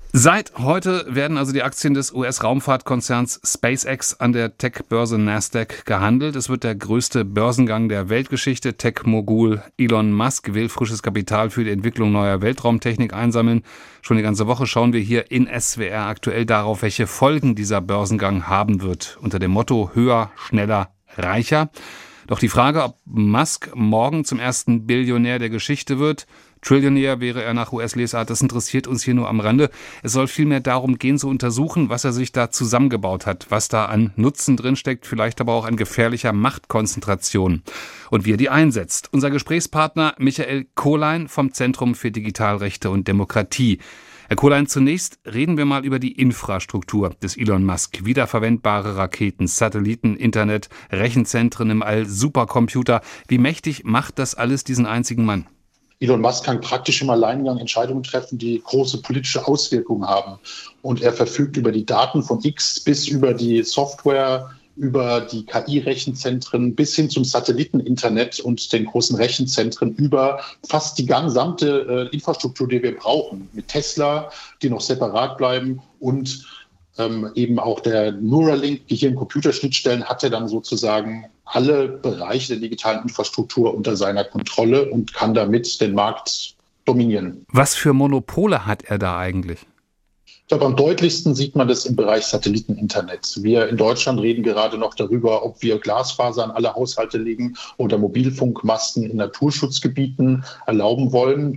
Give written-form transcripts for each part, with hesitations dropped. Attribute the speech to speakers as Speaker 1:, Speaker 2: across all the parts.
Speaker 1: Seit heute werden also die Aktien des US-Raumfahrtkonzerns SpaceX an der Tech-Börse Nasdaq gehandelt. Es wird der größte Börsengang der Weltgeschichte. Tech-Mogul Elon Musk will frisches Kapital für die Entwicklung neuer Weltraumtechnik einsammeln. Schon die ganze Woche schauen wir hier in SWR aktuell darauf, welche Folgen dieser Börsengang haben wird. Unter dem Motto höher, schneller, reicher. Doch die Frage, ob Musk morgen zum ersten Billionär der Geschichte wird, Trillionär wäre er nach US-Lesart, das interessiert uns hier nur am Rande. Es soll vielmehr darum gehen, zu untersuchen, was er sich da zusammengebaut hat, was da an Nutzen drinsteckt, vielleicht aber auch an gefährlicher Machtkonzentration und wie er die einsetzt. Unser Gesprächspartner Michael Kolein vom Zentrum für Digitalrechte und Demokratie. Herr Kolein, zunächst reden wir mal über die Infrastruktur des Elon Musk. Wiederverwendbare Raketen, Satelliten, Internet, Rechenzentren im All, Supercomputer. Wie mächtig macht das alles diesen einzigen Mann?
Speaker 2: Elon Musk kann praktisch im Alleingang Entscheidungen treffen, die große politische Auswirkungen haben. Und er verfügt über die Daten von X bis über die Software, über die KI-Rechenzentren bis hin zum Satelliteninternet und den großen Rechenzentren über fast die gesamte Infrastruktur, die wir brauchen. Mit Tesla, die noch separat bleiben und eben auch der Neuralink, Gehirn-Computerschnittstellen, hat er dann sozusagen alle Bereiche der digitalen Infrastruktur unter seiner Kontrolle und kann damit den Markt dominieren.
Speaker 1: Was für Monopole hat er da eigentlich?
Speaker 2: Ich glaube, am deutlichsten sieht man das im Bereich Satelliteninternet. Wir in Deutschland reden gerade noch darüber, ob wir Glasfaser an alle Haushalte legen oder Mobilfunkmasten in Naturschutzgebieten erlauben wollen.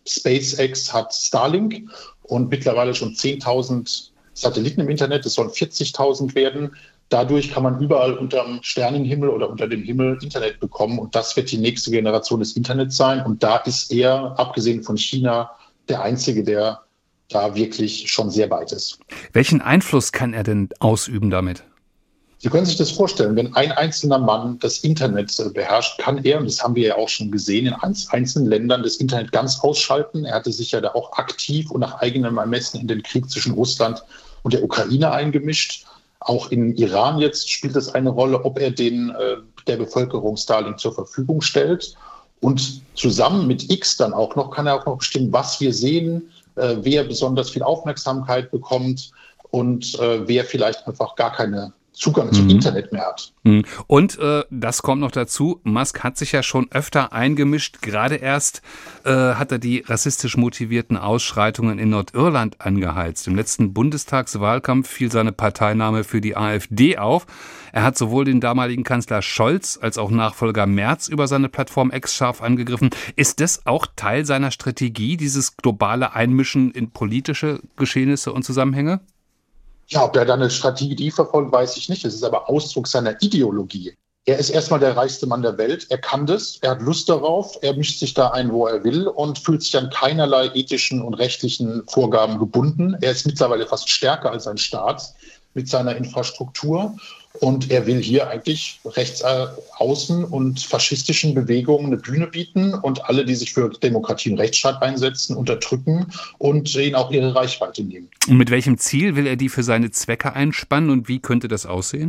Speaker 2: SpaceX hat Starlink und mittlerweile schon 10.000 Satelliten im Internet. Es sollen 40.000 werden. Dadurch kann man überall unterm Sternenhimmel oder unter dem Himmel Internet bekommen. Und das wird die nächste Generation des Internets sein. Und da ist er, abgesehen von China, der Einzige, der da wirklich schon sehr weit ist.
Speaker 1: Welchen Einfluss kann er denn ausüben damit?
Speaker 2: Sie können sich das vorstellen, wenn ein einzelner Mann das Internet beherrscht, kann er, und das haben wir ja auch schon gesehen, in einzelnen Ländern das Internet ganz ausschalten. Er hatte sich ja da auch aktiv und nach eigenem Ermessen in den Krieg zwischen Russland und der Ukraine eingemischt. Auch in Iran jetzt spielt es eine Rolle, ob er der Bevölkerung Starlink zur Verfügung stellt. Und zusammen mit X dann auch noch, kann er auch noch bestimmen, was wir sehen, wer besonders viel Aufmerksamkeit bekommt und wer vielleicht einfach gar keinen Zugang zum Internet mehr hat.
Speaker 1: Und das kommt noch dazu, Musk hat sich ja schon öfter eingemischt. Gerade erst hat er die rassistisch motivierten Ausschreitungen in Nordirland angeheizt. Im letzten Bundestagswahlkampf fiel seine Parteinahme für die AfD auf. Er hat sowohl den damaligen Kanzler Scholz als auch Nachfolger Merz über seine Plattform X scharf angegriffen. Ist das auch Teil seiner Strategie, dieses globale Einmischen in politische Geschehnisse und Zusammenhänge?
Speaker 2: Ja, ob er da eine Strategie verfolgt, weiß ich nicht. Es ist aber Ausdruck seiner Ideologie. Er ist erstmal der reichste Mann der Welt. Er kann das, er hat Lust darauf, er mischt sich da ein, wo er will und fühlt sich an keinerlei ethischen und rechtlichen Vorgaben gebunden. Er ist mittlerweile fast stärker als ein Staat mit seiner Infrastruktur. Und er will hier eigentlich rechtsaußen und faschistischen Bewegungen eine Bühne bieten und alle, die sich für Demokratie und Rechtsstaat einsetzen, unterdrücken und ihnen auch ihre Reichweite nehmen.
Speaker 1: Und mit welchem Ziel will er die für seine Zwecke einspannen und wie könnte das aussehen?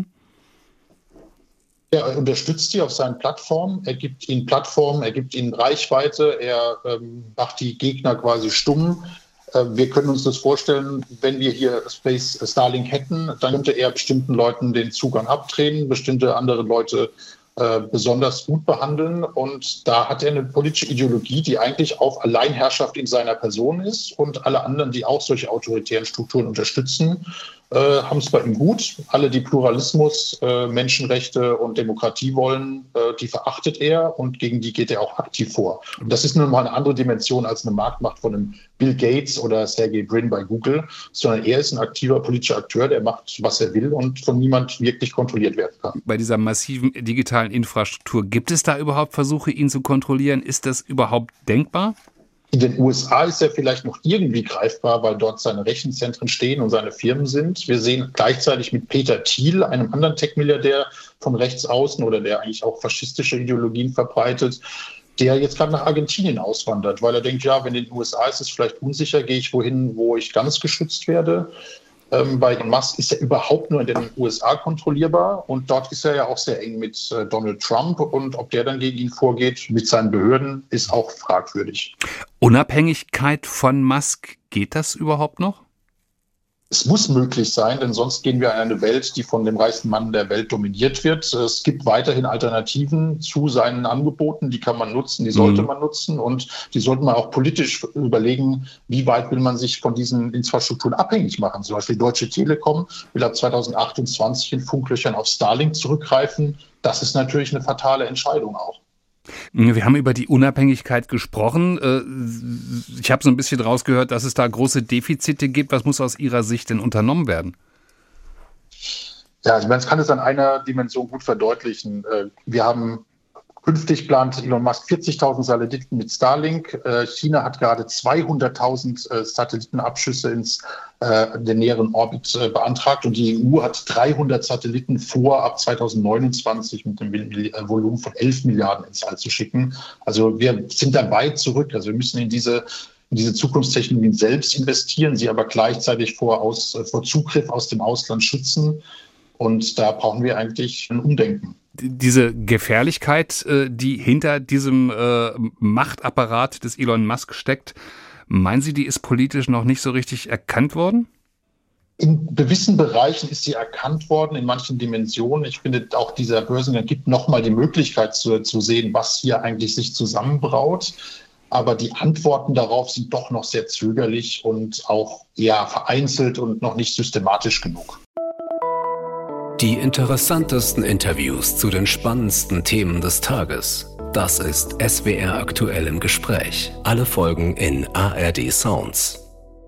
Speaker 2: Er unterstützt die auf seinen Plattformen, er gibt ihnen Plattformen, er gibt ihnen Reichweite, er macht die Gegner quasi stumm. Wir können uns das vorstellen, wenn wir hier Starlink hätten, dann könnte er bestimmten Leuten den Zugang abdrehen, bestimmte andere Leute besonders gut behandeln. Und da hat er eine politische Ideologie, die eigentlich auf Alleinherrschaft in seiner Person ist. Und alle anderen, die auch solche autoritären Strukturen unterstützen, haben es bei ihm gut. Alle, die Pluralismus, Menschenrechte und Demokratie wollen, die verachtet er und gegen die geht er auch aktiv vor. Und das ist nun mal eine andere Dimension als eine Marktmacht von einem Bill Gates oder Sergey Brin bei Google, sondern er ist ein aktiver politischer Akteur, der macht, was er will und von niemand wirklich kontrolliert werden kann.
Speaker 1: Bei dieser massiven digitalen Infrastruktur, gibt es da überhaupt Versuche, ihn zu kontrollieren? Ist das überhaupt denkbar?
Speaker 2: In den USA ist er vielleicht noch irgendwie greifbar, weil dort seine Rechenzentren stehen und seine Firmen sind. Wir sehen gleichzeitig mit Peter Thiel, einem anderen Tech-Milliardär von rechts außen oder der eigentlich auch faschistische Ideologien verbreitet, der jetzt gerade nach Argentinien auswandert, weil er denkt, ja, wenn in den USA ist es vielleicht unsicher, gehe ich wohin, wo ich ganz geschützt werde. Bei Musk ist er überhaupt nur in den USA kontrollierbar und dort ist er ja auch sehr eng mit Donald Trump und ob der dann gegen ihn vorgeht mit seinen Behörden, ist auch fragwürdig.
Speaker 1: Unabhängigkeit von Musk, geht das überhaupt noch?
Speaker 2: Es muss möglich sein, denn sonst gehen wir in eine Welt, die von dem reichsten Mann der Welt dominiert wird. Es gibt weiterhin Alternativen zu seinen Angeboten, die kann man nutzen, die sollte man nutzen und die sollte man auch politisch überlegen, wie weit will man sich von diesen Infrastrukturen abhängig machen. Zum Beispiel Deutsche Telekom will ab 2028 in Funklöchern auf Starlink zurückgreifen. Das ist natürlich eine fatale Entscheidung auch.
Speaker 1: Wir haben über die Unabhängigkeit gesprochen. Ich habe so ein bisschen rausgehört, dass es da große Defizite gibt. Was muss aus Ihrer Sicht denn unternommen werden?
Speaker 2: Ja, also man kann es an einer Dimension gut verdeutlichen. Wir haben künftig plant Elon Musk 40.000 Satelliten mit Starlink. China hat gerade 200.000 Satellitenabschüsse ins den näheren Orbit beantragt und die EU hat 300 Satelliten vor, ab 2029 mit dem Volumen von 11 Milliarden ins All zu schicken. Also wir sind da weit zurück. Also wir müssen in diese Zukunftstechnologien selbst investieren, sie aber gleichzeitig vor Zugriff aus dem Ausland schützen. Und da brauchen wir eigentlich ein Umdenken.
Speaker 1: Diese Gefährlichkeit, die hinter diesem Machtapparat des Elon Musk steckt, meinen Sie, die ist politisch noch nicht so richtig erkannt worden?
Speaker 2: In gewissen Bereichen ist sie erkannt worden, in manchen Dimensionen. Ich finde, auch dieser Börsengang gibt nochmal die Möglichkeit zu sehen, was hier eigentlich sich zusammenbraut. Aber die Antworten darauf sind doch noch sehr zögerlich und auch eher vereinzelt und noch nicht systematisch genug.
Speaker 3: Die interessantesten Interviews zu den spannendsten Themen des Tages. Das ist SWR aktuell im Gespräch. Alle Folgen in ARD Sounds.